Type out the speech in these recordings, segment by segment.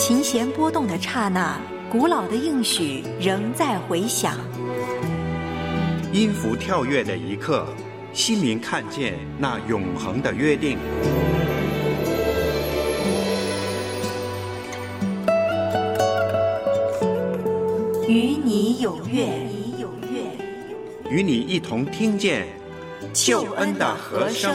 琴弦拨动的刹那，古老的应许仍在回响。 音符跳跃的一刻，心灵看见那永恒的约定。 与你有约， 与你一同听见救恩的和声。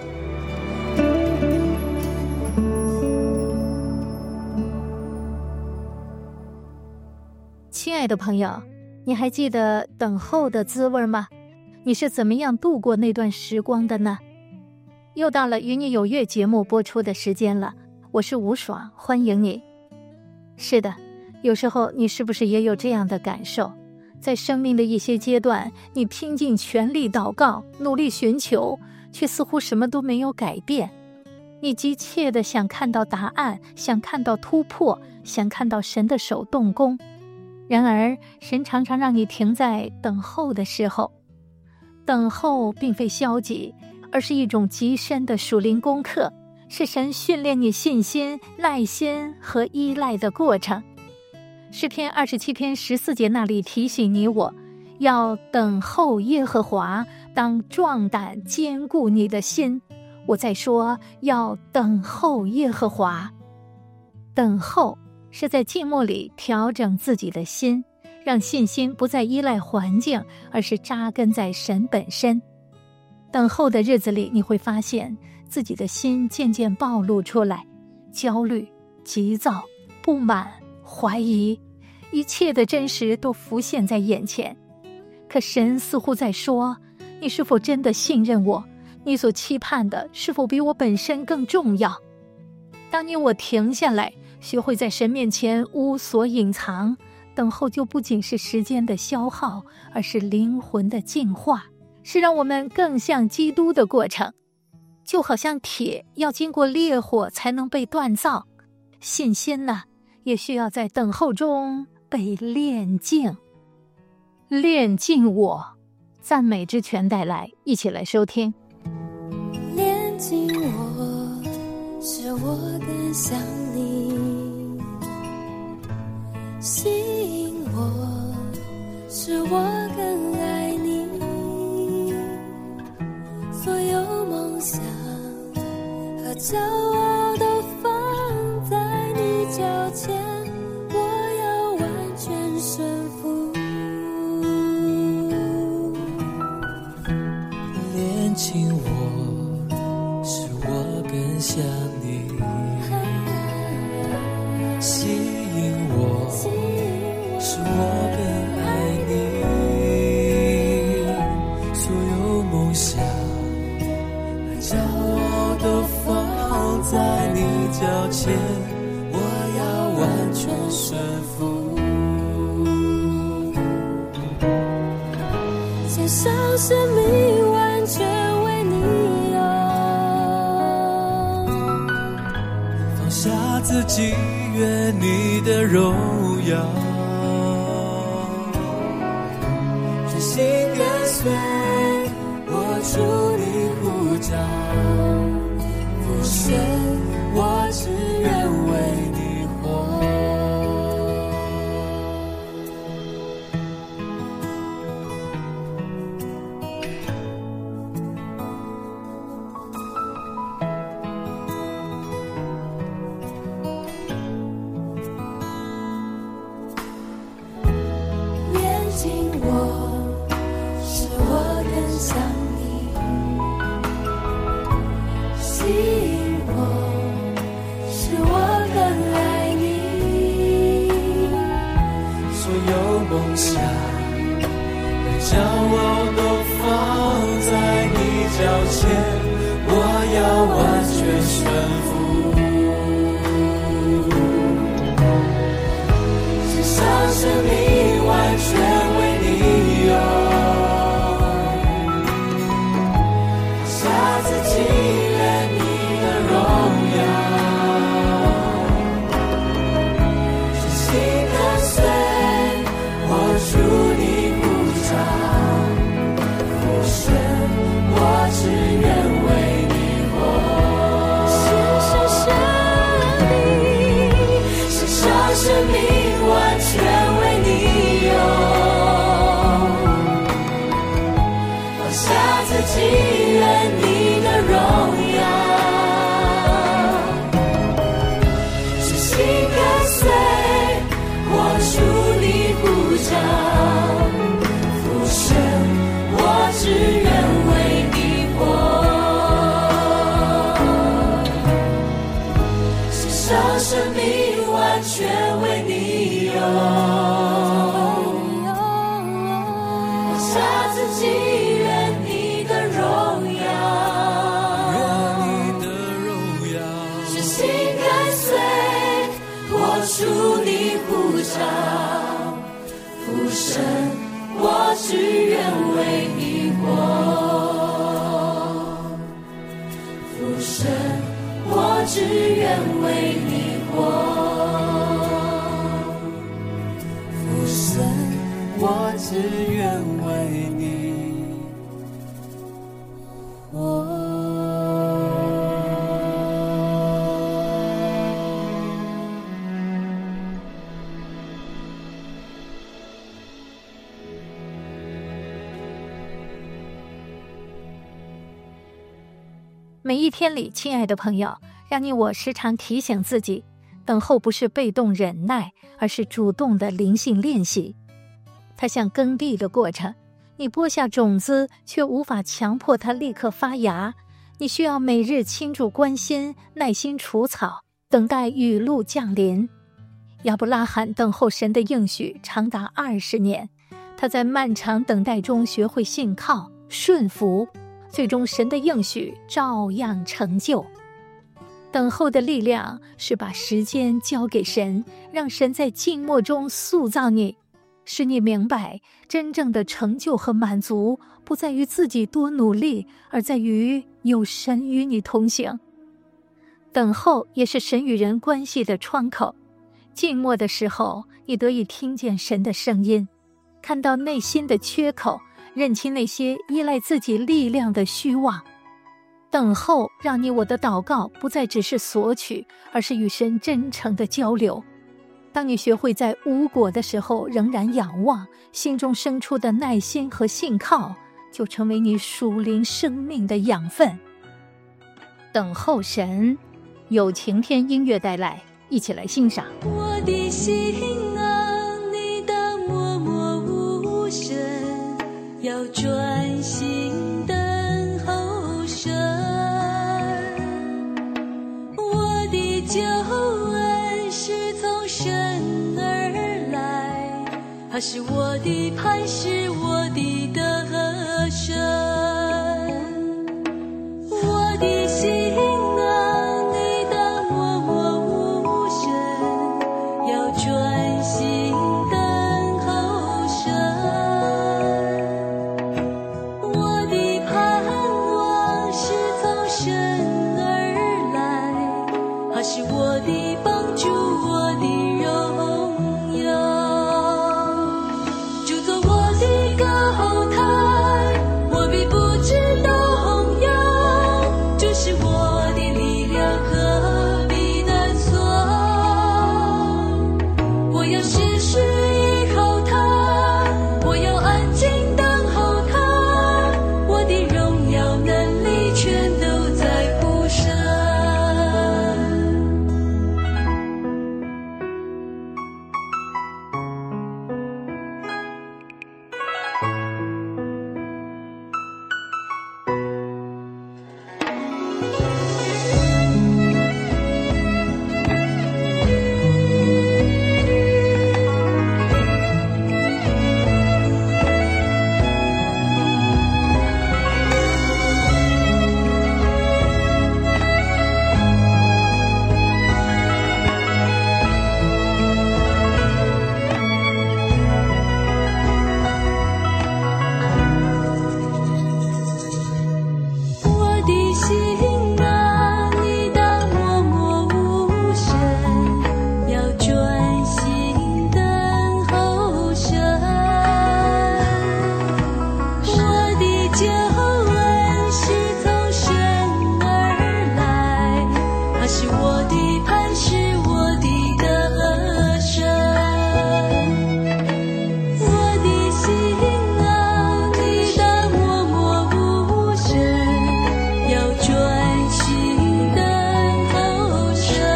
亲爱的朋友，你还记得等候的滋味吗？你是怎么样度过那段时光的呢？又到了与你有约节目播出的时间了，我是吴爽，欢迎你。是的，有时候你是不是也有这样的感受？在生命的一些阶段，你拼尽全力祷告，努力寻求，却似乎什么都没有改变。你急切地想看到答案，想看到突破，想看到神的手动工。然而，神常常让你停在等候的时候。等候并非消极，而是一种极深的属灵功课，是神训练你信心、耐心和依赖的过程。诗篇27篇14节那里提醒你我，要等候耶和华，当壮胆坚固你的心。我在说，要等候耶和华。等候是在静默里调整自己的心，让信心不再依赖环境，而是扎根在神本身。等候的日子里，你会发现自己的心渐渐暴露出来，焦虑、急躁、不满、怀疑，一切的真实都浮现在眼前。可神似乎在说，你是否真的信任我？你所期盼的是否比我本身更重要？当你我停下来，学会在神面前无所隐藏，等候就不仅是时间的消耗，而是灵魂的净化，是让我们更像基督的过程。就好像铁要经过烈火才能被锻造，信心呢，也需要在等候中被炼净。炼净我，赞美之泉带来，一起来收听。 炼净我，使我更像你，吸引我，使我更爱你，所有梦想和骄傲都放在你脚前，我要完全顺服。 炼净我，使我更像你，吸引我，使我更爱你，所有梦想和骄傲都放在你脚前，我要完全顺服。 献上生命，完全为你用， 放下自己，愿你的荣耀，全心跟随，我主你呼召，父神，我只愿为你活。 我只愿生命完全为你用，我下自己，愿你的荣耀，全心跟随，我属你呼召，父神，我只愿为你活，父神，我只愿为你活，父神，我只愿为你活。 每一天里，亲爱的朋友，让你我时常提醒自己，等候不是被动忍耐，而是主动的灵性练习。它像耕地的过程，你播下种子，却无法强迫它立刻发芽。你需要每日倾注关心，耐心除草，等待雨露降临。亚伯拉罕等候神的应许长达20年，他在漫长等待中学会信靠、顺服，最终神的应许照样成就。等候的力量是把时间交给神，让神在静默中塑造你，使你明白真正的成就和满足不在于自己多努力，而在于有神与你同行。等候也是神与人关系的窗口，静默的时候，你得以听见神的声音，看到内心的缺口，认清那些依赖自己力量的虚妄。等候让你我的祷告不再只是索取，而是与神真诚的交流。当你学会在无果的时候仍然仰望，心中生出的耐心和信靠，就成为你属灵生命的养分。等候神，有晴天音乐带来，一起来欣赏。 我的心啊，你当默默无声，要专心等候神。我的救恩是从神而来，他是我的磐石，我的得胜。我的心啊，你当默默无声，要专心等候神。我的盼望是从神而来，他是我的帮助，我的荣耀。就做我的高台，我必不知动摇，就是我的力量何必难测。我要时时依靠他，我要安静等候他，我的荣耀能力全都在乎神。我的心啊，你当默默无声，要专心等候神。我的救恩是从神而来，他是我的磐石，我的得胜。我的心啊，你当默默无声，要专心等候神。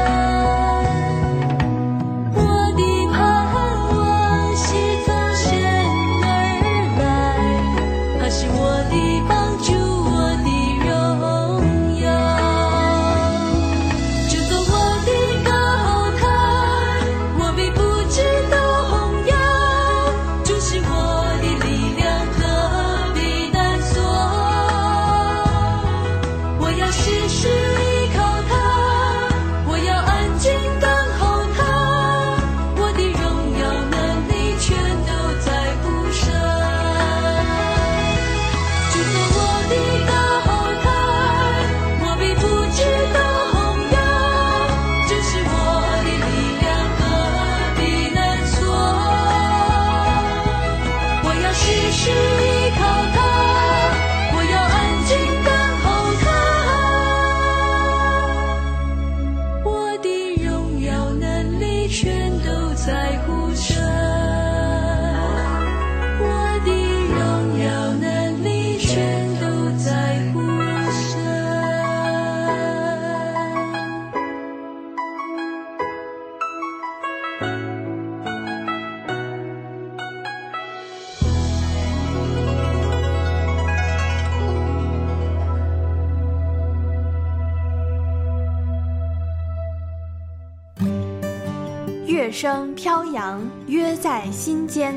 我的盼望是从神而来，他是我的帮助，我的荣耀。就做我的乐声飘扬，约在心间。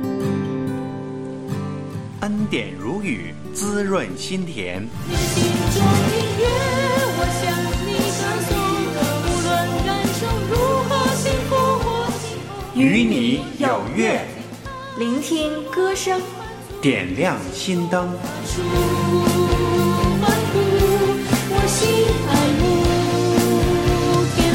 恩典如雨，滋润心田。 你心中的乐，我向你歌颂，无论人生如何幸福或幸福， 与你有约， 聆听歌声， 点亮心灯。 出满足我心爱慕天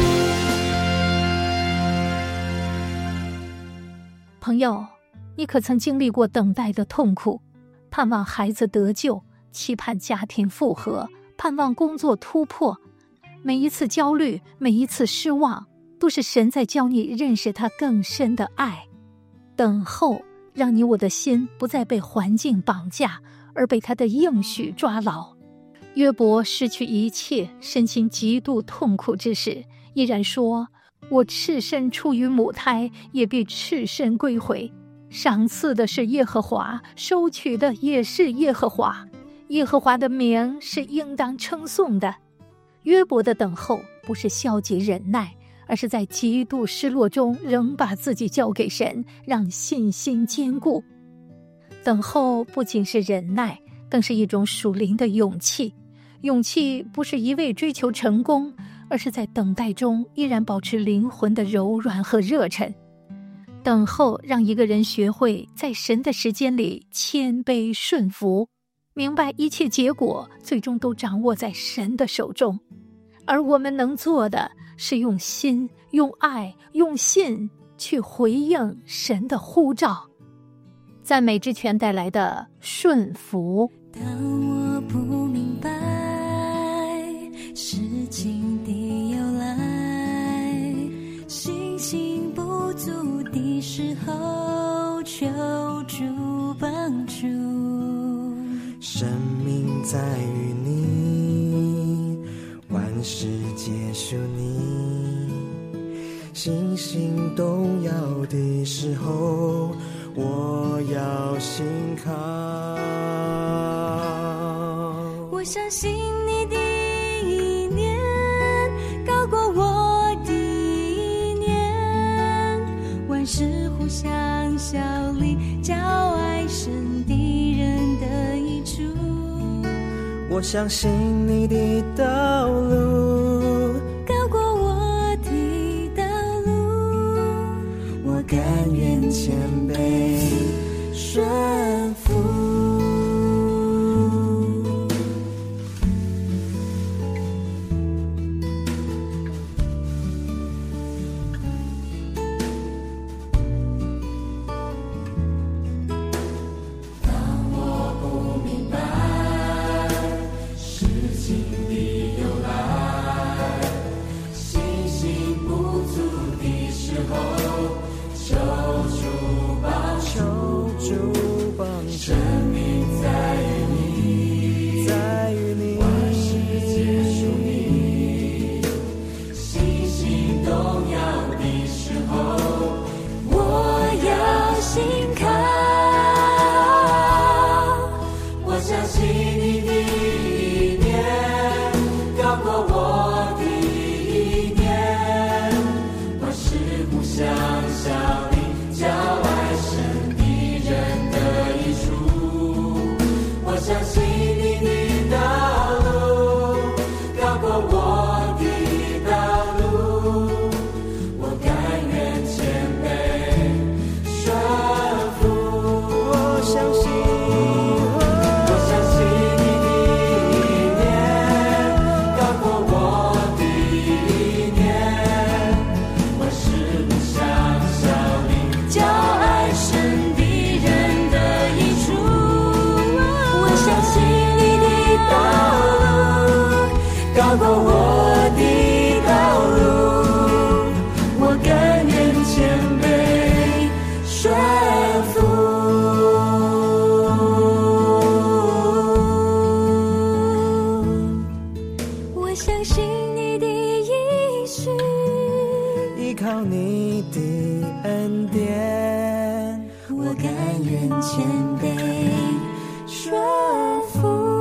父。 朋友，你可曾经历过等待的痛苦？盼望孩子得救，期盼家庭复合，盼望工作突破。每一次焦虑，每一次失望，都是神在教你认识他更深的爱。等候，让你我的心不再被环境绑架，而被他的应许抓牢。约伯失去一切，身心极度痛苦之时，依然说：我赤身出于母胎，也必赤身归回。赏赐的是耶和华，收取的也是耶和华。耶和华的名是应当称颂的。约伯的等候不是消极忍耐，而是在极度失落中仍把自己交给神，让信心坚固。等候不仅是忍耐，更是一种属灵的勇气。勇气不是一味追求成功，而是在等待中依然保持灵魂的柔软和热忱。等候让一个人学会在神的时间里谦卑顺服，明白一切结果最终都掌握在神的手中。而我们能做的是用心、用爱、用信去回应神的呼召。赞美之泉带来的顺服。 当我不明白事情的由来，信心不足的时候，求助帮助。 生命在于你，万事皆属你。信心动摇的时候，我要信靠。 我相信你的意念高过我的意念，万事互相效力，叫爱神的人得益处。 我相信你的道路高过我的道路，我甘愿谦卑顺服。 高过我的道路，我甘愿谦卑顺服。 我相信你的应许， 依靠你的恩典， 我甘愿谦卑顺服。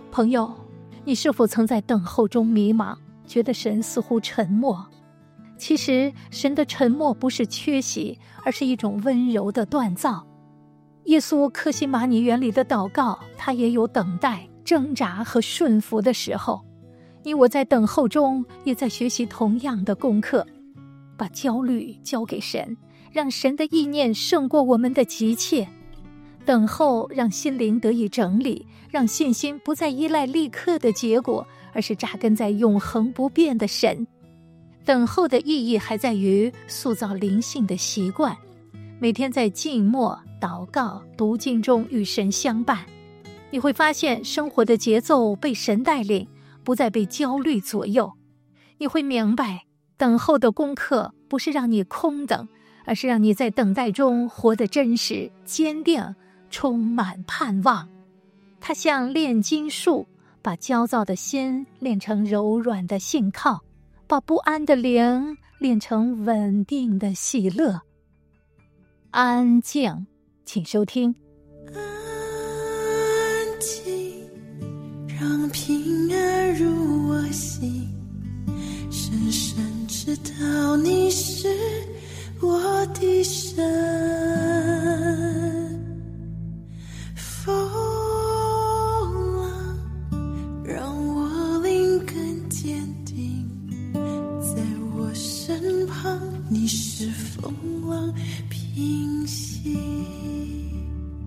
朋友，你是否曾在等候中迷茫，觉得神似乎沉默？其实神的沉默不是缺席，而是一种温柔的锻造。耶稣客西马尼园里的祷告，他也有等待、挣扎和顺服的时候。你我在等候中也在学习同样的功课，把焦虑交给神，让神的意念胜过我们的急切。等候让心灵得以整理，让信心不再依赖立刻的结果，而是扎根在永恒不变的神。等候的意义还在于塑造灵性的习惯，每天在静默、祷告、读经中与神相伴。你会发现生活的节奏被神带领，不再被焦虑左右。你会明白，等候的功课不是让你空等，而是让你在等待中活得真实、坚定，充满盼望。它像炼金术，把焦躁的心炼成柔软的信靠，把不安的灵炼成稳定的喜乐。安静，请收听。 安静，让平安入我心，深深知道你是我的神。风浪让我灵更坚定，在我身旁，你是风浪平息。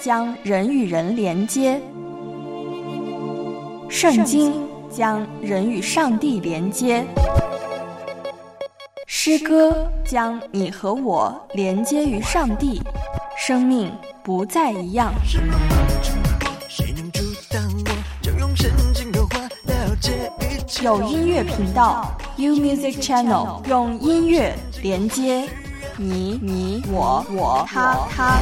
将人与人连接，圣经将人与上帝连接，诗歌将你和我连接于上帝，生命不再一样。有音乐频道 U Music Channel， 用音乐连接你我他。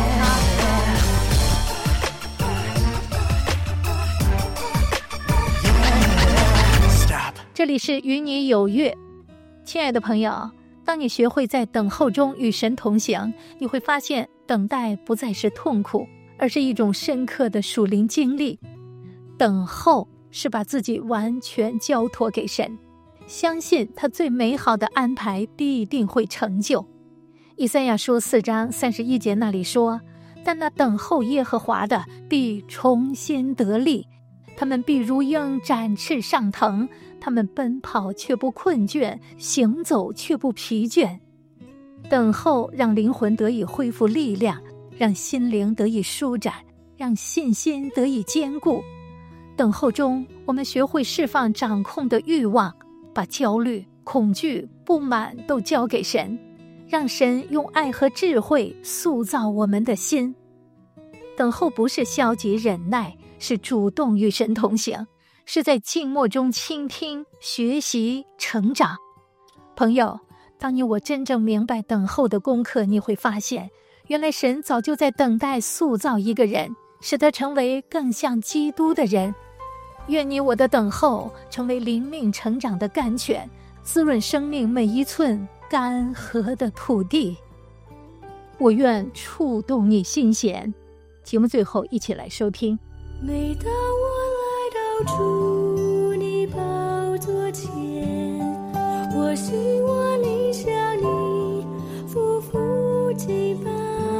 这里是与你有约。亲爱的朋友，当你学会在等候中与神同行，你会发现等待不再是痛苦，而是一种深刻的属灵经历。等候是把自己完全交托给神，相信他最美好的安排必定会成就。以赛亚书4章31节那里说，但那等候耶和华的必重新得力，他们必如鹰展翅上腾，他们奔跑却不困倦，行走却不疲倦。等候让灵魂得以恢复力量，让心灵得以舒展，让信心得以坚固。等候中，我们学会释放掌控的欲望，把焦虑、恐惧、不满都交给神，让神用爱和智慧塑造我们的心。等候不是消极忍耐，是主动与神同行，是在静默中倾听、学习、成长。朋友，当你我真正明白等候的功课，你会发现，原来神早就在等待塑造一个人，使他成为更像基督的人。愿你我的等候成为灵命成长的甘泉，滋润生命每一寸干涸的土地。我愿触动你心弦。节目最后一起来收听。 每当我来到主你宝座前，我希望临向你夫妇敬拜，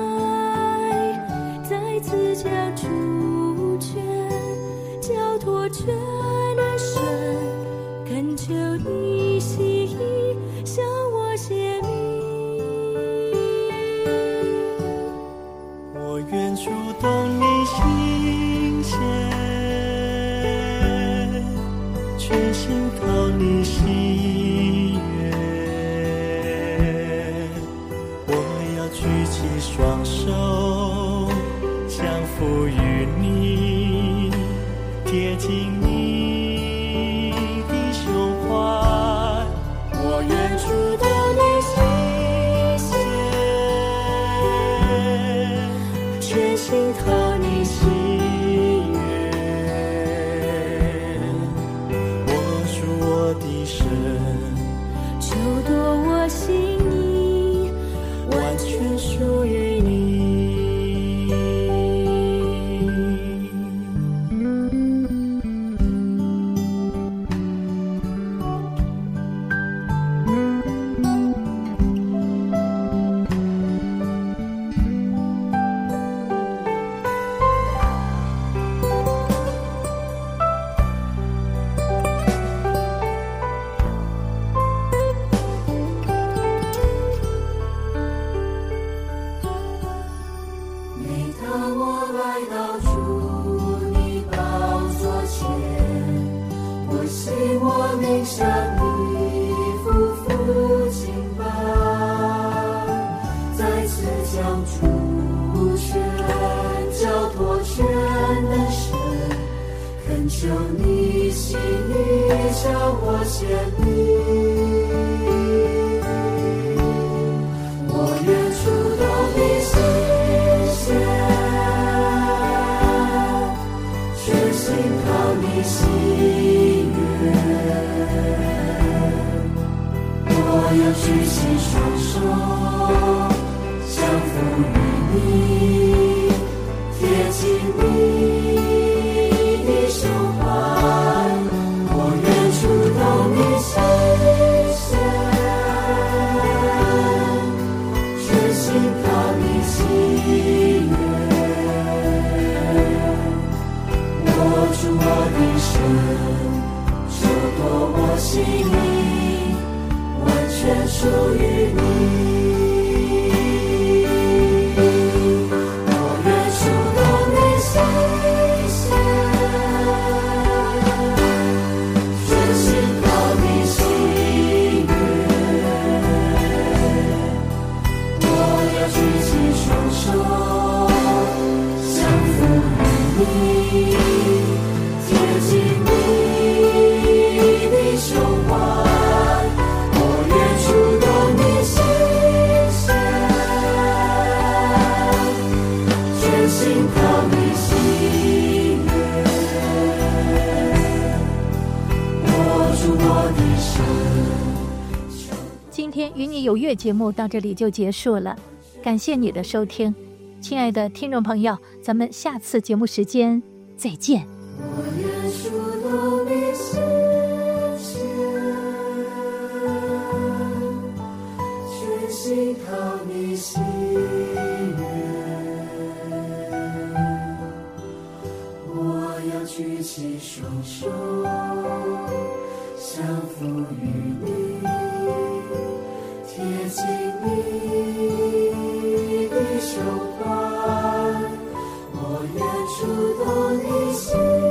再次将主权交托全能神，恳求你心意向我显明。 我愿触动你心弦，全心讨你喜悦。我要举起双手，降服于你，贴近你的胸怀。我愿触动你心弦，全心讨你喜悦。我主我的神， 就夺我心意， 完全属于你。 求你心意向我显明，我愿触动你心弦，全心讨你喜悦。我要举起双手，降服于你，贴近你胸怀，我愿触动你心弦，全心讨你喜悦。握住我的手，手夺我心意，完全属于你。我愿触动你今天与你有约节目到这里就结束了，感谢你的收听，亲爱的听众朋友，咱们下次节目时间再见。 我愿触动你心弦，全心讨你喜悦。我要举起双手，相扶于你，贴近你的手环，我愿触动你心。